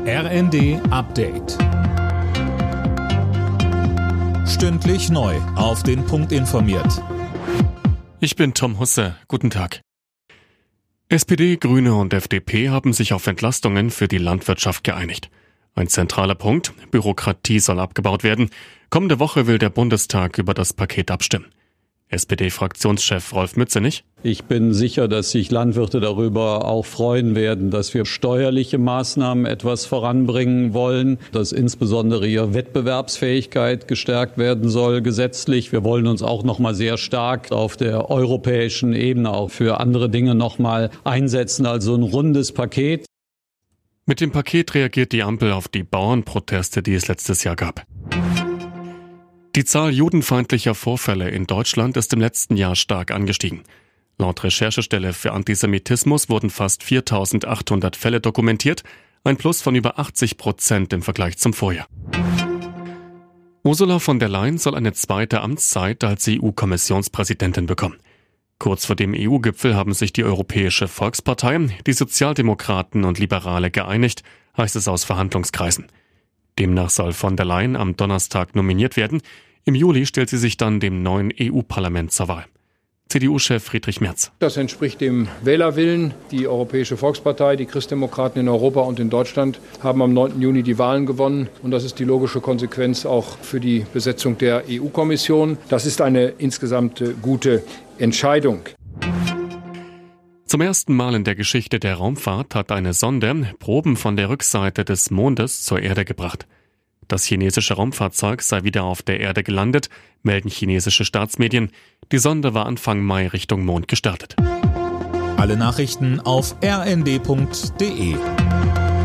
RND Update. Stündlich neu auf den Punkt informiert. Ich bin Tom Husse. Guten Tag. SPD, Grüne und FDP haben sich auf Entlastungen für die Landwirtschaft geeinigt. Ein zentraler Punkt: Bürokratie soll abgebaut werden. Kommende Woche will der Bundestag über das Paket abstimmen. SPD-Fraktionschef Rolf Mützenich: Ich bin sicher, dass sich Landwirte darüber auch freuen werden, dass wir steuerliche Maßnahmen etwas voranbringen wollen, dass insbesondere ihre Wettbewerbsfähigkeit gestärkt werden soll gesetzlich. Wir wollen uns auch noch mal sehr stark auf der europäischen Ebene auch für andere Dinge noch mal einsetzen, also ein rundes Paket. Mit dem Paket reagiert die Ampel auf die Bauernproteste, die es letztes Jahr gab. Die Zahl judenfeindlicher Vorfälle in Deutschland ist im letzten Jahr stark angestiegen. Laut Recherchestelle für Antisemitismus wurden fast 4.800 Fälle dokumentiert, ein Plus von über 80% im Vergleich zum Vorjahr. Ursula von der Leyen soll eine zweite Amtszeit als EU-Kommissionspräsidentin bekommen. Kurz vor dem EU-Gipfel haben sich die Europäische Volkspartei, die Sozialdemokraten und Liberale geeinigt, heißt es aus Verhandlungskreisen. Demnach soll von der Leyen am Donnerstag nominiert werden. Im Juli stellt sie sich dann dem neuen EU-Parlament zur Wahl. CDU-Chef Friedrich Merz: Das entspricht dem Wählerwillen. Die Europäische Volkspartei, die Christdemokraten in Europa und in Deutschland haben am 9. Juni die Wahlen gewonnen. Und das ist die logische Konsequenz auch für die Besetzung der EU-Kommission. Das ist eine insgesamt gute Entscheidung. Zum ersten Mal in der Geschichte der Raumfahrt hat eine Sonde Proben von der Rückseite des Mondes zur Erde gebracht. Das chinesische Raumfahrzeug sei wieder auf der Erde gelandet, melden chinesische Staatsmedien. Die Sonde war Anfang Mai Richtung Mond gestartet. Alle Nachrichten auf rnd.de.